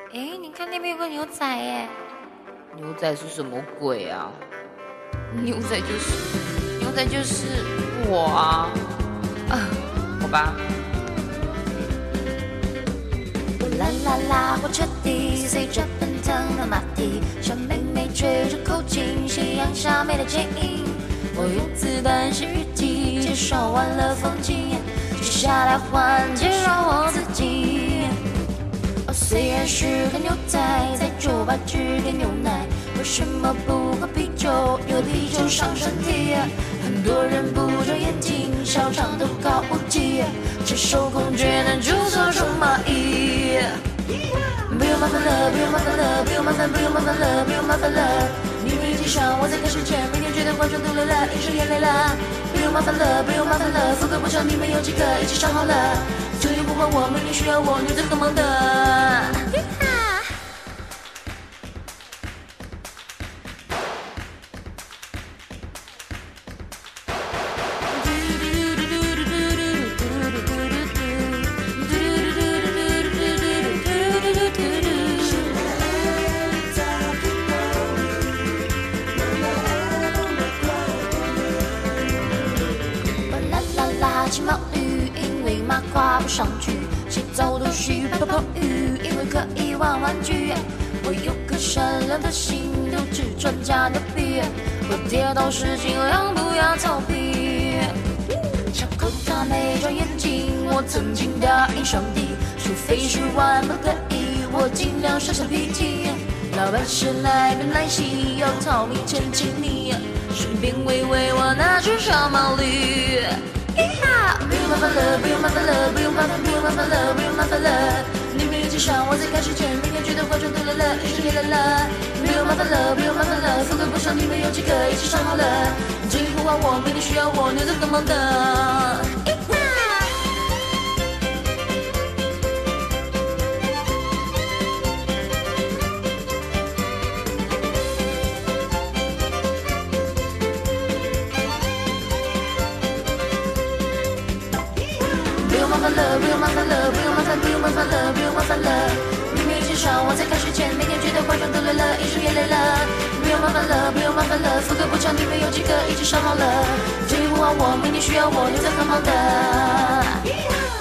哎，你看那边有个牛仔耶！ 牛仔是什么鬼啊？ 牛仔就是我啊！ 好吧。 啦啦啦，火车底随着奔腾的马蹄，小妹妹吹着口琴，夕阳下美的剪影。我用子弹写日记，介绍完了风景，接下来换介绍我自己。虽然是个牛仔，在酒吧只点牛奶，为什么不喝啤酒？因为啤酒伤身体。很多人不遮眼睛，小肠都高无极，赤手空拳能就做成蚂蚁。不用麻烦了，不用麻烦了，不用麻烦，不用麻烦了，不用麻烦了。你们一起上，我在开始前，每天觉得化妆都流了，一身眼泪了。不用麻烦了，不用麻烦了，副歌不唱，你们有几个一起唱好了？酒也不换我，明天需要我，牛仔很忙的。骑毛驴，因为马跨不上去；洗澡都需泡泡浴，因为可以玩玩具。我有颗善良的心，都只专家牛逼。我跌倒时尽量不要逃避。小口他没长眼睛，我曾经答应上帝，除非是万不得已，我尽量收下脾气。老板是来本来袭，要逃命前请你，顺便喂喂我那只小毛驴。不用麻烦了，不用麻烦了，不用麻烦，不用麻烦了，不用麻烦了。你们一起上，我在开始前，明天觉得化妆都累了，一身也累了。不用麻烦了，不用麻烦了，副歌不上，你们有几个一起唱好了？这里不换我，明天需要我，牛仔很忙的。不用麻烦了，不用麻烦了，不用麻烦，不用麻烦了，不用麻烦了。你们一起上，我在开始前，每天觉得化妆都累了，一身也累了。不用麻烦了，不用麻烦了，副歌不唱，你们有几个一起唱好了？这里不换我，明天需要我，牛仔很忙的。